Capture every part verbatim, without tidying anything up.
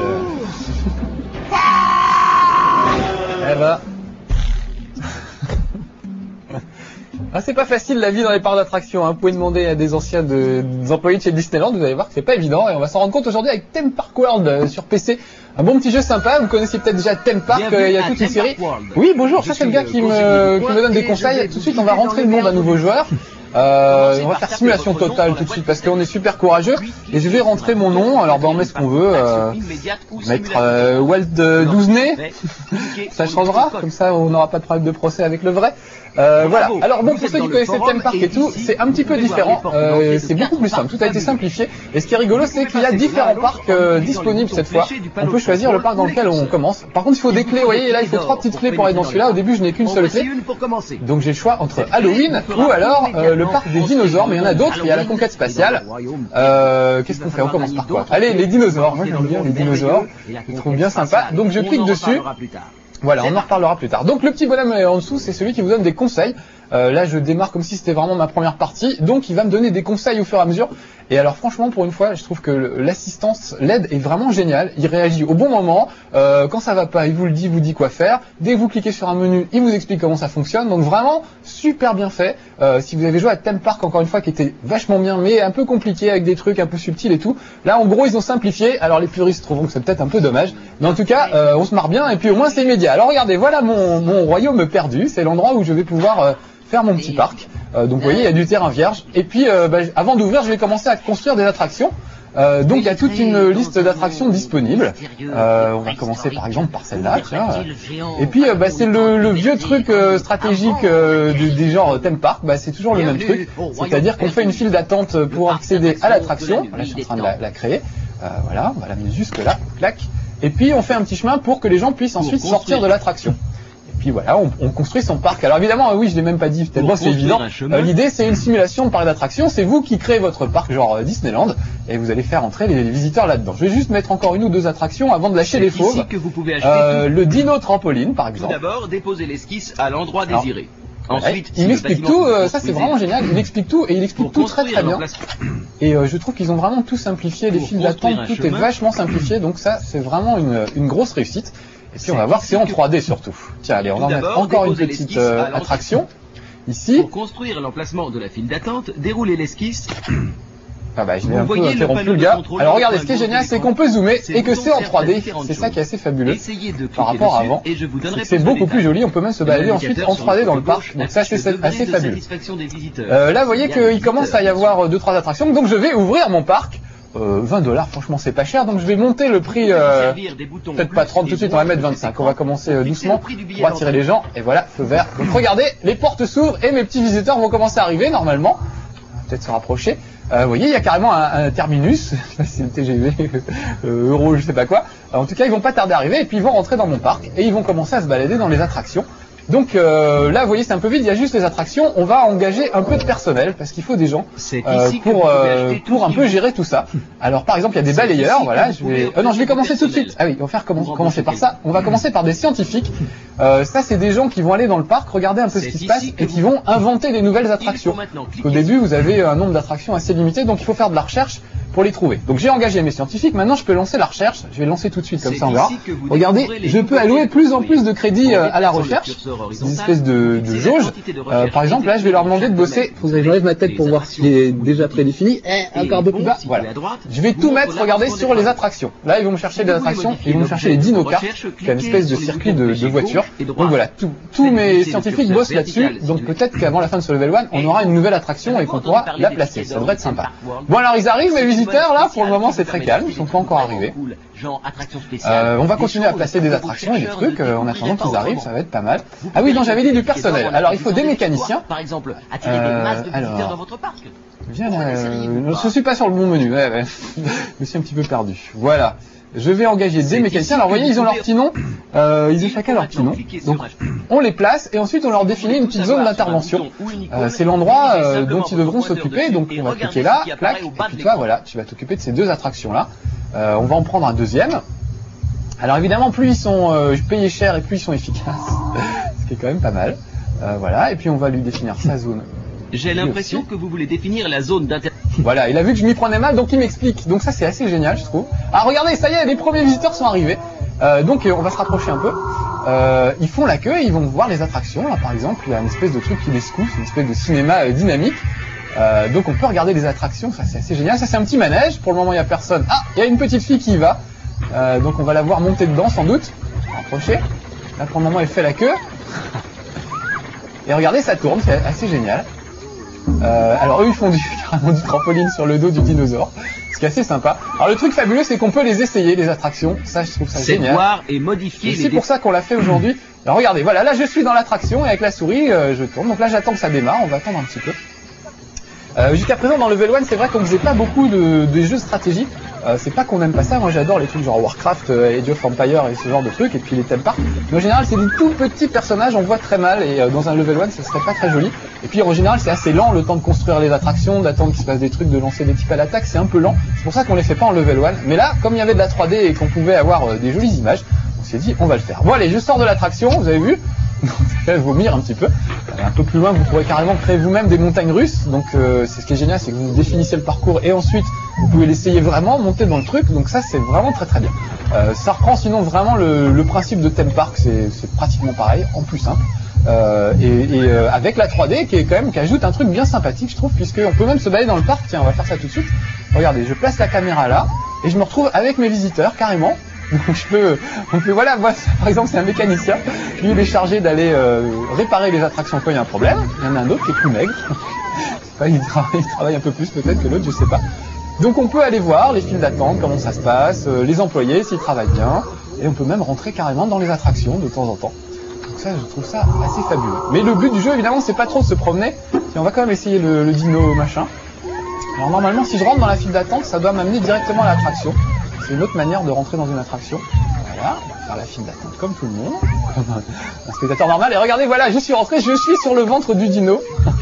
Eh ben... Ah, c'est pas facile la vie dans les parcs d'attractions, hein. Vous pouvez demander à des anciens de, des employés de chez Disneyland, vous allez voir que c'est pas évident et on va s'en rendre compte aujourd'hui avec Theme Park World euh, sur P C. Un bon petit jeu sympa, vous connaissez peut-être déjà Theme Park, euh, il y a toute une série. Oui, bonjour, ça c'est le gars qui me, qui me donne des conseils. Tout de suite on va rentrer le nom d'un nouveau joueur. Euh, on va faire simulation totale tout de suite parce qu'on est super courageux et je vais rentrer mon nom. Alors ben on met ce qu'on veut, euh, mettre euh, Walt euh, douze nez, ça changera, comme ça on n'aura pas de problème de procès avec le vrai. Euh, voilà. Alors bon, pour ceux qui connaissaient Theme Park et tout, c'est un petit peu différent, euh, c'est beaucoup plus simple, tout a été simplifié. Et ce qui est rigolo, c'est qu'il y a différents parcs euh, disponibles cette fois. On peut choisir le parc dans lequel on commence. Par contre, il faut des clés, vous voyez, là il faut trois petites clés pour aller dans celui-là. Au début, je n'ai qu'une seule clé. Donc j'ai le choix entre Halloween ou alors euh, le parc des dinosaures, mais il y en a d'autres, il y a la conquête spatiale. Euh, Qu'est-ce qu'on fait? On commence par quoi? Allez, les dinosaures. Moi j'aime bien les dinosaures, je trouve bien sympa. Donc je clique dessus. Voilà, on en reparlera plus tard. Donc le petit bonhomme en dessous, c'est celui qui vous donne des conseils. Euh, là, je démarre comme si c'était vraiment ma première partie, donc il va me donner des conseils au fur et à mesure. Et alors franchement, pour une fois, je trouve que l'assistance, l'aide est vraiment géniale. Il réagit au bon moment. Euh, quand ça va pas, il vous le dit, il vous dit quoi faire. Dès que vous cliquez sur un menu, il vous explique comment ça fonctionne. Donc vraiment, super bien fait. Euh, si vous avez joué à Theme Park, encore une fois, qui était vachement bien, mais un peu compliqué, avec des trucs un peu subtils et tout. Là, en gros, ils ont simplifié. Alors les puristes trouveront que c'est peut-être un peu dommage. Mais en tout cas, euh, on se marre bien, et puis au moins c'est immédiat. Alors regardez, voilà mon, mon royaume perdu. C'est l'endroit où je vais pouvoir... Euh, faire mon petit parc. Euh, donc vous voyez, il y a du terrain vierge. Et puis, euh, bah, avant d'ouvrir, je vais commencer à construire des attractions. Euh, donc il y a toute une liste d'attractions disponibles. Euh, on va commencer par exemple par celle-là, tiens. Et puis euh, bah, c'est le, le vieux truc euh, stratégique euh, du, du genre Theme Park. Bah, c'est toujours le même truc. C'est-à-dire qu'on fait une file d'attente pour accéder à l'attraction. Là, je suis en train de la, la créer. Euh, voilà, on va la mettre jusque là, clac. Et puis on fait un petit chemin pour que les gens puissent ensuite sortir de l'attraction. Puis voilà, on, on construit son parc. Alors évidemment, oui, je l'ai même pas dit, tellement c'est évident. Euh, L'idée, c'est une simulation de parc d'attractions. C'est vous qui créez votre parc, genre euh, Disneyland, et vous allez faire entrer les, les visiteurs là-dedans. Je vais juste mettre encore une ou deux attractions avant de lâcher les fauves. Que vous pouvez acheter euh, le dino trampoline, par exemple. Tout d'abord, déposez l'esquisse à l'endroit désiré. Ensuite, ouais, il m'explique tout, euh, ça c'est vraiment génial, il explique tout et il explique tout très très bien. Et euh, je trouve qu'ils ont vraiment tout simplifié, les files d'attente, tout est vachement simplifié, donc ça c'est vraiment une, une grosse réussite. Et puis on va voir que c'est en trois D surtout. Tiens, allez, on va mettre encore une petite euh, attraction ici. Pour construire l'emplacement de la file d'attente, déroulez l'esquisse. Ah bah, je l'ai un peu interrompu le gars. Alors regardez, ce qui est génial, c'est qu'on peut zoomer et que c'est en trois D. C'est ça qui est assez fabuleux par rapport à avant. C'est beaucoup plus joli, on peut même se balader ensuite en trois D dans le parc. Donc ça, c'est assez fabuleux. Euh, là, vous voyez qu'il commence à y avoir deux trois attractions. Donc je vais ouvrir mon parc. Euh, vingt dollars, franchement c'est pas cher, donc je vais monter le prix, euh, peut-être pas trente tout de suite, on va mettre vingt-cinq, on va commencer euh, doucement, on va attirer les gens, et voilà, feu vert. Donc regardez, les portes s'ouvrent et mes petits visiteurs vont commencer à arriver normalement, peut-être se rapprocher. Euh, vous voyez, il y a carrément un, un terminus, je sais pas si c'est le T G V, euh, euro, je sais pas quoi. En tout cas, ils vont pas tarder à arriver, et puis ils vont rentrer dans mon parc, et ils vont commencer à se balader dans les attractions. Donc euh, là, vous voyez, c'est un peu vide, il y a juste les attractions. On va engager un peu de personnel, parce qu'il faut des gens euh, pour, euh, pour un peu gérer tout ça. Alors par exemple, il y a des balayeurs, voilà. Je vais... Euh, non, je vais commencer tout de suite. Ah oui, on va faire commencer, commencer par ça. On va commencer par des scientifiques. Euh, ça, c'est des gens qui vont aller dans le parc, regarder un peu ce qui se passe, et qui vont inventer des nouvelles attractions. Au début, vous avez un nombre d'attractions assez limité, donc il faut faire de la recherche pour les trouver. Donc j'ai engagé mes scientifiques, maintenant je peux lancer la recherche, je vais lancer tout de suite comme ça on verra. Regardez, je peux allouer plus en plus de crédits euh, à la recherche, une espèce de, de jauge. Euh, par exemple là je vais leur demander de bosser, faudrait que j'enlève ma tête pour voir s'il est déjà prédéfini, eh, encore un peu plus bas, voilà. Je vais tout mettre, regardez, sur les attractions. Là ils vont me chercher des attractions, ils vont me chercher les dino-carts, qui est une espèce de circuit de, de voiture. Donc voilà, tout, tous mes scientifiques bossent là-dessus, donc peut-être qu'avant la fin de ce level un, on aura une nouvelle attraction et qu'on pourra la placer, ça devrait être sympa. Bon alors ils arrivent mes visiteurs. Là, pour le moment, c'est très calme, ils sont pas encore arrivés. Euh, on va continuer à placer des attractions et des trucs euh, en attendant qu'ils arrivent, ça va être pas mal. Ah oui, non, j'avais dit du personnel. Alors, il faut des mécaniciens. Par exemple, attirer des masses de visiteurs dans votre parc. Viens, euh, je suis pas sur le bon menu, ouais, ouais. Je me suis un petit peu perdu. Voilà. Je vais engager des mécaniciens. Alors, vous voyez, ils ont leur petit nom. Euh, ils ont chacun leur petit nom. Donc, on les place et ensuite on leur définit une petite zone d'intervention. Euh, c'est l'endroit euh, dont ils devront s'occuper. Donc, on va cliquer là, clac. Et puis toi, voilà, tu vas t'occuper de ces deux attractions-là. Euh, on va en prendre un deuxième. Alors, évidemment, plus ils sont euh, payés cher et plus ils sont efficaces. Ce qui est quand même pas mal. Euh, voilà. Et puis, on va lui définir sa zone J'ai l'impression que vous voulez définir la zone d'inter... Voilà, il a vu que je m'y prenais mal, donc il m'explique. Donc ça, c'est assez génial, je trouve. Ah, regardez, ça y est, les premiers visiteurs sont arrivés. Euh, donc on va se rapprocher un peu. Euh, ils font la queue et ils vont voir les attractions. Là, par exemple, il y a une espèce de truc qui les secoue, une espèce de cinéma euh, dynamique. Euh, donc on peut regarder les attractions, ça c'est assez génial. Ça c'est un petit manège, pour le moment il n'y a personne. Ah, il y a une petite fille qui y va. Euh, donc on va la voir monter dedans sans doute. Rapprocher. Là pour le moment elle fait la queue. Et regardez, ça tourne, c'est assez génial. Euh, alors eux ils font du, carrément du trampoline sur le dos du dinosaure, ce qui est assez sympa. Alors le truc fabuleux c'est qu'on peut les essayer, les attractions, ça je trouve ça c'est génial. Voir et modifier. C'est pour ça qu'on l'a fait aujourd'hui. Alors regardez, voilà, là je suis dans l'attraction et avec la souris euh, je tourne, donc là j'attends que ça démarre, on va attendre un petit peu. Euh, Jusqu'à présent dans Level un c'est vrai qu'on faisait pas beaucoup de, de jeux de stratégie. Euh, c'est pas qu'on aime pas ça, moi j'adore les trucs genre Warcraft, euh, Age of Empires et ce genre de trucs, et puis les theme parks. Mais en général c'est des tout petits personnages, on voit très mal, et euh, dans un Level un ce serait pas très joli. Et puis en général c'est assez lent, le temps de construire les attractions, d'attendre qu'il se passe des trucs, de lancer des types à l'attaque, c'est un peu lent. C'est pour ça qu'on les fait pas en Level un. Mais là, comme il y avait de la trois D et qu'on pouvait avoir euh, des jolies images, on s'est dit on va le faire. Bon allez, je sors de l'attraction, vous avez vu, ça fait vomir un petit peu. Un peu plus loin, vous pourrez carrément créer vous-même des montagnes russes. Donc euh, c'est ce qui est génial, c'est que vous définissez le parcours et ensuite vous pouvez l'essayer vraiment, monter dans le truc. Donc ça c'est vraiment très très bien. Euh, ça reprend sinon vraiment le, le principe de theme park, c'est pratiquement pareil, en plus simple. Euh, et et euh, avec la trois D qui est quand même qui ajoute un truc bien sympathique je trouve, puisqu'on peut même se balader dans le parc. Tiens, on va faire ça tout de suite. Regardez, je place la caméra là et je me retrouve avec mes visiteurs carrément. Donc je peux, on peut, voilà, moi, par exemple c'est un mécanicien, lui il est chargé d'aller euh, réparer les attractions quand il y a un problème. Il y en a un autre qui est plus maigre, pas, il, travaille, il travaille un peu plus peut-être que l'autre, je sais pas. Donc on peut aller voir les files d'attente, comment ça se passe, euh, les employés s'ils travaillent bien, et on peut même rentrer carrément dans les attractions de temps en temps. Donc ça, je trouve ça assez fabuleux. Mais le but du jeu évidemment c'est pas trop de se promener, et on va quand même essayer le, le dino machin. Alors normalement si je rentre dans la file d'attente, ça doit m'amener directement à l'attraction. C'est une autre manière de rentrer dans une attraction. Voilà, on va faire la file d'attente comme tout le monde, comme un spectateur normal. Et regardez, voilà, je suis rentré, je suis sur le ventre du dino.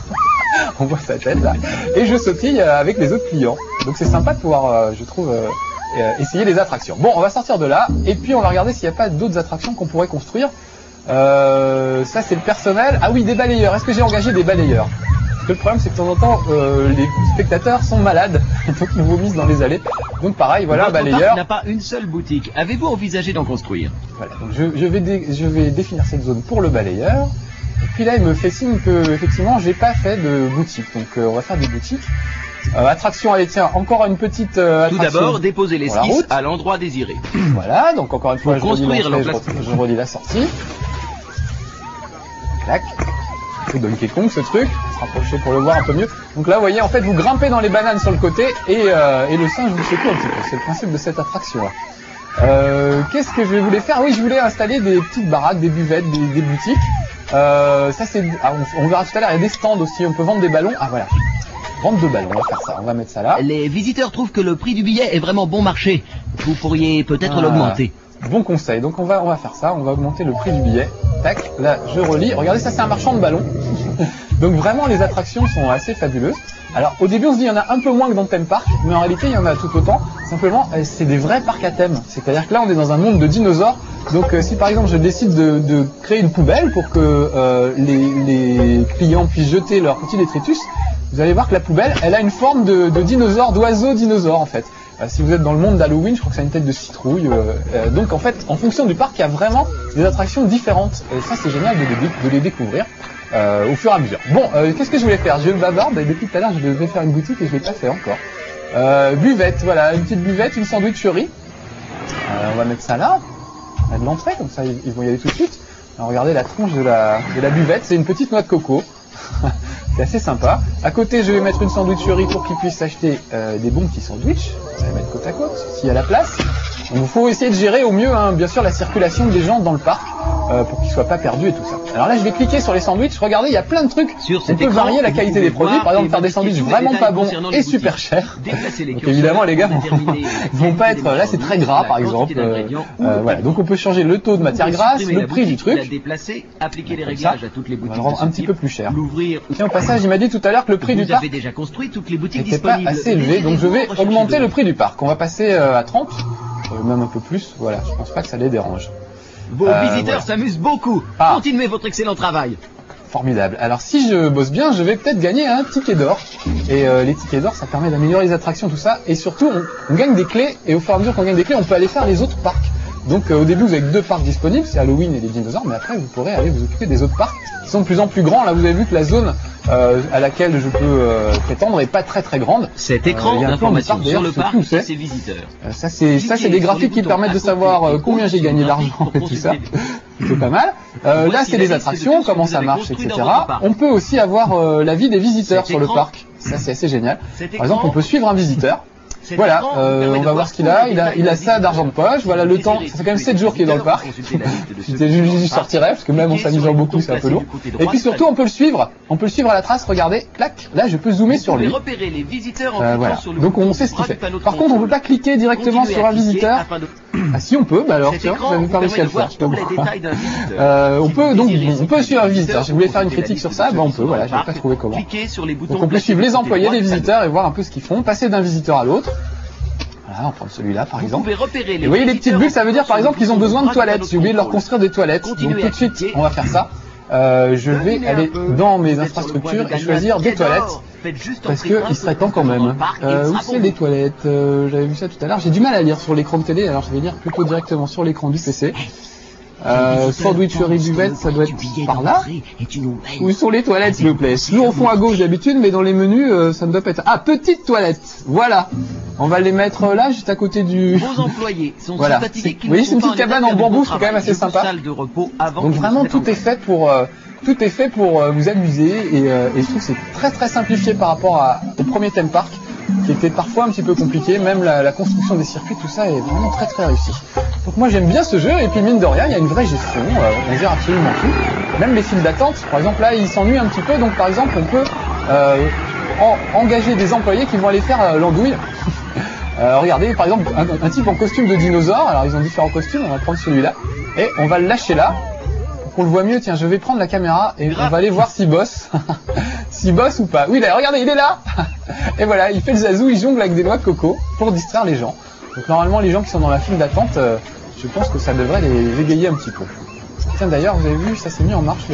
On voit sa tête là. Et je sautille avec les autres clients. Donc c'est sympa de pouvoir, euh, je trouve, euh, essayer les attractions. Bon, on va sortir de là, et puis on va regarder s'il n'y a pas d'autres attractions qu'on pourrait construire. Euh, ça c'est le personnel. Ah oui, des balayeurs. Est-ce que j'ai engagé des balayeurs ? Parce que le problème c'est que de temps en temps euh, les spectateurs sont malades, donc ils vomissent dans les allées. Donc pareil, voilà, Votre balayeur. parc n'a pas une seule boutique. Avez-vous envisagé d'en construire? Voilà, donc je, je, vais dé, je vais définir cette zone pour le balayeur. Et puis là il me fait signe que effectivement j'ai pas fait de boutique, donc euh, on va faire des boutiques. Euh, attraction, allez tiens, encore une petite euh, attraction. Tout d'abord, déposez l'esquisse à l'endroit désiré. Voilà, donc encore une fois pour je, construire relis je, je relis la sortie. Clac. C'est Donkey Kong ce truc, on va se rapprocher pour le voir un peu mieux. Donc là vous voyez en fait vous grimpez dans les bananes sur le côté et, euh, et le singe vous secoue un petit peu, c'est le principe de cette attraction là. Euh, Qu'est-ce que je voulais faire? Oui, je voulais installer des petites baraques, des buvettes, des, des boutiques. Euh, ça c'est, ah, on, on verra tout à l'heure, il y a des stands aussi, on peut vendre des ballons. Ah voilà, vendre deux ballons, on va faire ça, on va mettre ça là. Les visiteurs trouvent que le prix du billet est vraiment bon marché. Vous pourriez peut-être ah, l'augmenter. Bon conseil, donc on va, on va faire ça, on va augmenter le prix du billet. Tac, là je relis, regardez ça c'est un marchand de ballons. Donc vraiment les attractions sont assez fabuleuses. Alors au début on se dit il y en a un peu moins que dans le thème park, mais en réalité il y en a tout autant. Simplement c'est des vrais parcs à thème, c'est-à-dire que là on est dans un monde de dinosaures. Donc euh, si par exemple je décide de, de créer une poubelle pour que euh, les, les clients puissent jeter leurs petits détritus, vous allez voir que la poubelle elle a une forme de, de dinosaure, d'oiseau dinosaure en fait. Euh, si vous êtes dans le monde d'Halloween, je crois que ça a une tête de citrouille. Euh, euh, donc en fait, en fonction du parc, il y a vraiment des attractions différentes. Et ça, c'est génial de les, de les découvrir euh, au fur et à mesure. Bon, euh, qu'est-ce que je voulais faire? Je bavarde et depuis tout à l'heure, je devais faire une boutique et je l'ai pas fait encore. Euh, buvette, voilà, une petite buvette, une sandwicherie. Euh, on va mettre ça là, à de l'entrée, comme ça ils, ils vont y aller tout de suite. Alors regardez la tronche de la, de la buvette, c'est une petite noix de coco. C'est assez sympa. À côté, je vais mettre une sandwicherie pour qu'ils puissent acheter euh, des bons petits sandwichs. On va les mettre côte à côte, s'il y a la place. Il faut essayer de gérer au mieux, hein, bien sûr, la circulation des gens dans le parc euh, pour qu'ils ne soient pas perdus et tout ça. Alors là, je vais cliquer sur les sandwichs. Regardez, il y a plein de trucs. Sur on peut écran, varier la qualité des produits. Par exemple, faire des sandwichs vraiment pas bons et super chers. Donc évidemment, les gars vont, vont pas être... Là, c'est très gras, par exemple. Euh, euh, voilà. Donc on peut changer le taux de matière grasse, le prix du truc. Appliquer les réglages à toutes les boutiques. On va le rendre un petit peu plus cher. L'ouvrir. Tiens, au passage, il m'a dit tout à l'heure que le prix du parc déjà construit toutes les boutiques n'était pas assez élevé. Donc je vais augmenter le prix du parc. On va passer euh, à trente. Euh, même un peu plus, voilà, je pense pas que ça les dérange. Vos euh, visiteurs voilà. s'amusent beaucoup. Ah. Continuez votre excellent travail. Formidable. Alors si je bosse bien, je vais peut-être gagner un ticket d'or. Et euh, les tickets d'or, ça permet d'améliorer les attractions, tout ça. Et surtout, on, on gagne des clés. Et au fur et à mesure qu'on gagne des clés, on peut aller faire les autres parcs. Donc euh, au début, vous avez que deux parcs disponibles, c'est Halloween et les dinosaures. Mais après, vous pourrez aller vous occuper des autres parcs qui sont de plus en plus grands. Là, vous avez vu que la zone euh, à laquelle je peux euh, prétendre est pas très très grande. Cet écran euh, d'information sur le parc et ses visiteurs. Euh, ça, c'est ça, c'est des graphiques qui permettent de savoir euh, combien j'ai gagné d'argent et tout ça. C'est pas mal. Euh, là, c'est les attractions, comment ça marche, et cetera. On peut aussi avoir euh, la vie des visiteurs sur le parc. Ça, c'est assez génial. Par exemple, on peut suivre un visiteur. Voilà, euh, on va voir ce qu'il a. Il a, il a ça d'argent de poche. Voilà le temps. Ça fait quand même sept jours qu'il est dans le parc. C'était juste, je sortirais parce que même en s'amusant beaucoup, c'est un peu lourd. Et puis surtout, on peut le suivre. On peut le suivre à la trace. Regardez, clac. Là, je peux zoomer sur lui. Euh, voilà. Donc on sait ce qu'il fait. Par contre, on peut pas cliquer directement sur un visiteur. Ah si, on peut. Bah alors tiens, j'avais pas réussi à le faire. Euh, on peut donc, bon, on peut suivre un visiteur. Si vous voulez faire une critique sur ça, bah on peut. Voilà, j'ai pas trouvé comment. Donc on peut suivre les employés des visiteurs et voir un peu ce qu'ils font, passer d'un visiteur à l'autre. Voilà, on va prendre celui-là par exemple. Et vous voyez les petites bulles, ça veut dire par exemple qu'ils ont besoin de toilettes. J'ai oublié de leur construire des toilettes. Donc tout de suite, on va faire ça. Euh, je vais aller dans mes infrastructures et choisir des toilettes. Parce que il serait temps quand même. Euh, où c'est les toilettes euh, J'avais vu ça tout à l'heure. J'ai du mal à lire sur l'écran de télé, alors je vais lire plutôt directement sur l'écran du P C. Euh, sandwicherie buvette, ça doit être par là. Où sont les toilettes, s'il vous plaît? Toujours au fond à gauche d'habitude, mais dans les menus, euh, ça ne doit pas être. Ah, petite toilette. Voilà. On va les mettre là, juste à côté du. Vos employés sont voilà. Vous voyez, c'est une petite cabane en bambou, c'est quand même assez sympa. Donc vraiment, tout est fait pour. Euh, tout est fait pour euh, vous amuser et, euh, et je trouve que c'est très très simplifié par rapport à, au premier theme park, qui était parfois un petit peu compliqué. Même la, la construction des circuits, tout ça est vraiment très très réussi. Donc moi j'aime bien ce jeu, et puis mine de rien, il y a une vraie gestion, euh, on gère absolument tout. Même les files d'attente, par exemple là, ils s'ennuient un petit peu, donc par exemple on peut euh, en, engager des employés qui vont aller faire euh, l'andouille. euh, regardez, par exemple, un, un type en costume de dinosaure, alors ils ont différents costumes, on va prendre celui-là, et on va le lâcher là, pour qu'on le voit mieux. Tiens, je vais prendre la caméra, et on va aller voir s'il bosse. S'il bosse ou pas. Oui, là, regardez, il est là. Et voilà, il fait le zazou, il jongle avec des noix de coco pour distraire les gens. Donc normalement, les gens qui sont dans la file d'attente, euh, je pense que ça devrait les égayer un petit peu. Tiens, d'ailleurs, vous avez vu, ça s'est mis en marche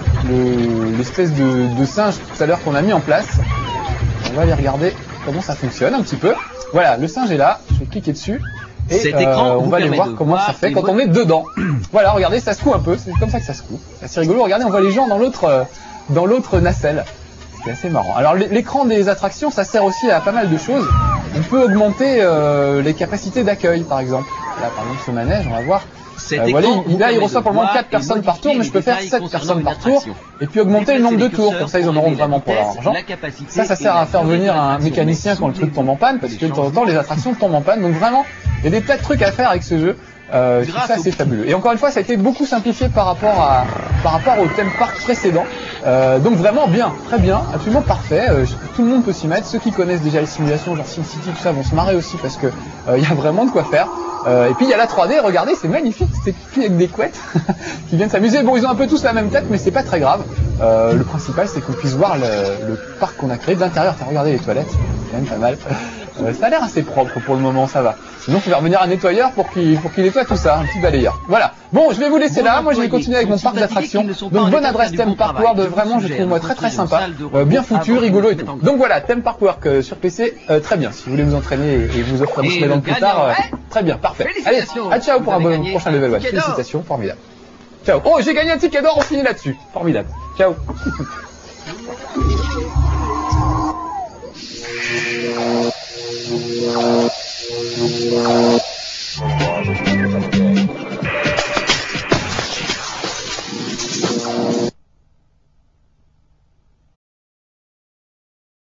l'espèce le, de, de singe tout à l'heure qu'on a mis en place. On va aller regarder comment ça fonctionne un petit peu. Voilà, le singe est là, je vais cliquer dessus. Et euh, on va aller voir comment ça fait quand on est dedans. Voilà, regardez, ça secoue un peu, c'est comme ça que ça secoue. C'est assez rigolo, regardez, on voit les gens dans l'autre euh, dans l'autre nacelle. C'est assez marrant. Alors l'écran des attractions, ça sert aussi à pas mal de choses. On peut augmenter euh, les capacités d'accueil, par exemple. Là, par exemple, ce manège, on va voir. Euh, voilà, il, là, il reçoit pour le moment quatre personnes par tour, mais je peux faire sept personnes par tour, et puis augmenter le nombre de tours. Comme ça, ils en auront vraiment pour leur argent. Ça, ça sert à faire venir un mécanicien quand le truc tombe en panne, parce que de temps en temps, les attractions tombent en panne. Donc vraiment, il y a des tas de trucs à faire avec ce jeu. Euh, tout ça, c'est fabuleux. Et encore une fois, ça a été beaucoup simplifié par rapport à, par rapport au theme park précédent. Euh, donc vraiment bien, très bien, absolument parfait. Euh, tout le monde peut s'y mettre. Ceux qui connaissent déjà les simulations, genre SimCity, tout ça, vont se marrer aussi parce que il euh, y a vraiment de quoi faire. Euh, et puis il y a la trois D. Regardez, c'est magnifique. C'est filles avec des couettes qui viennent s'amuser. Bon, ils ont un peu tous la même tête, mais c'est pas très grave. Euh, le principal, c'est qu'on puisse voir le, le parc qu'on a créé de l'intérieur. Regardez les toilettes, c'est quand même pas mal. Euh, ça a l'air assez propre pour le moment, ça va. Sinon, il va revenir un nettoyeur pour qu'il pour qu'il nettoie tout ça, un petit balayeur. Voilà. Bon, je vais vous laisser là. Moi, je vais continuer avec mon parc d'attractions. Donc, bonne adresse Theme Park World. Vraiment, je trouve moi très très sympa, euh, bien foutu, rigolo et tout. Donc voilà, Theme Park World euh, sur P C, euh, très bien. Si vous voulez vous entraîner et vous offrir des semaines plus tard, euh, très bien, parfait. Allez, à ciao pour un bon prochain level one. Félicitations, formidable. Ciao. Oh, j'ai gagné un ticket d'or. On finit là-dessus. Formidable. Ciao. Thank you.